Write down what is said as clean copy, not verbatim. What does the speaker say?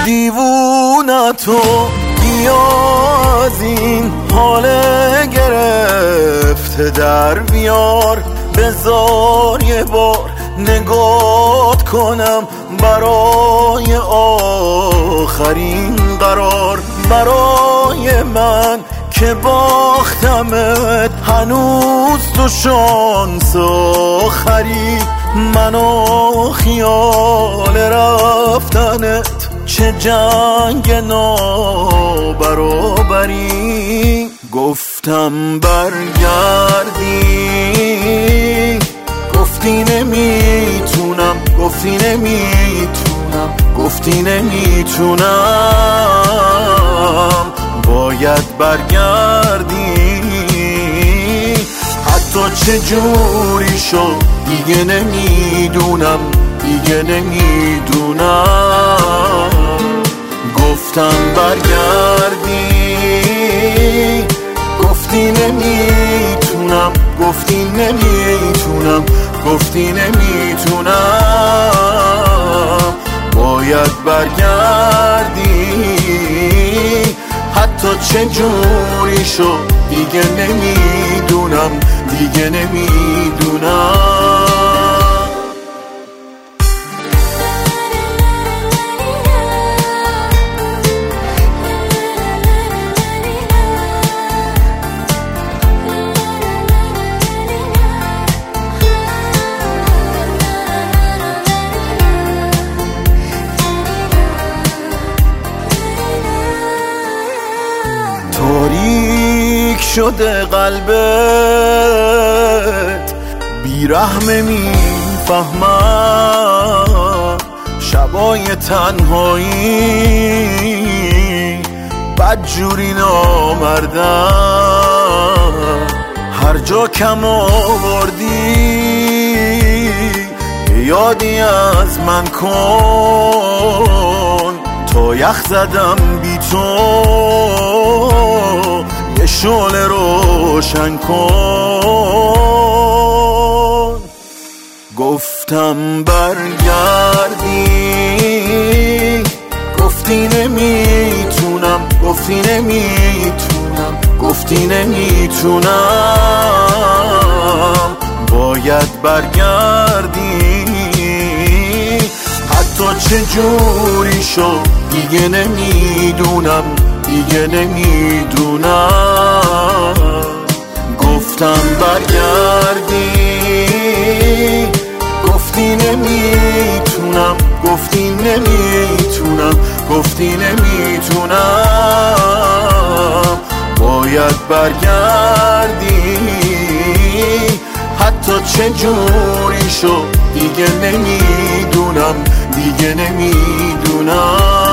دیوونتو بیا از این حال گرفته در بیار، بذار یه بار نگات کنم برای آخرین قرار. برای من که باختمت هنوز تو شانس آخری، منو خیال رفتنت چه جنگ نابرابری. گفتم برگردی، گفتی نمیتونم، گفتی نمیتونم، گفتی نمیتونم. باید برگردی، حتی چه جوری شد دیگه نمیدونم، دیگه نمیدونم. گفتم برگردی، گفتی نمیتونم، گفتی نمیتونم، گفتی نمیتونم. باید برگردی، حتی چه جوری شد دیگه نمیدونم، دیگه نمیدونم. تاریک شده قلبت، بیرحمه میفهمم. شبای تنهایی بدجوری نامردم. هر جا کم آوردی یادی از من کن، تا یخ زدم بی تو یه شعله روشن کن. گفتم برگردی، گفتی نمیتونم، گفتی نمیتونم، گفتی نمیتونم. باید برگردی، حتی چه جوری شد دیگه نمیدونم، دیگه نمیدونم. گفتم برگردی، گفتی نمیتونم، گفتی نمیتونم، گفتی نمیتونم. باید برگردی، حتی چه جوری شد دیگه نمیدونم، دیگه نمیدونم.